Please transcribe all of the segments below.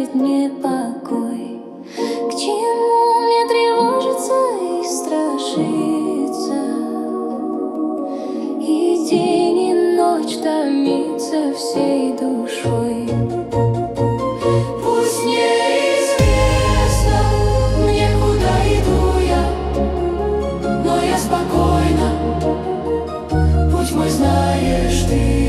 дарит мне покой. К чему мне тревожиться и страшиться, и день и ночь томиться всей душой? Пусть неизвестно мне, куда иду я, но я спокойна, путь мой знаешь ты.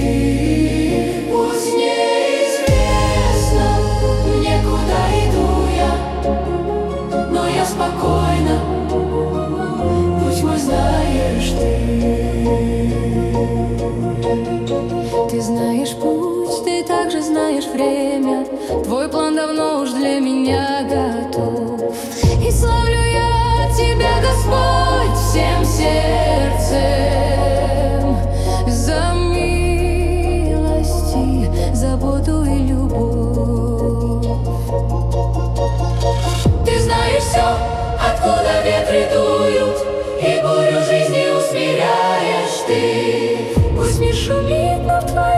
Пусть неизвестно мне, куда иду я, но я спокойна, путь мой знаешь ты. Ты знаешь путь, ты также знаешь время, твой план давно уж для меня готов. И славлю я тебя, Господь, всем сердцем за милости, заботу и любовь. Ты знаешь все, откуда ветры дуют, и бурю жизни усмиряешь ты. Пусть мир шумит, но в твоей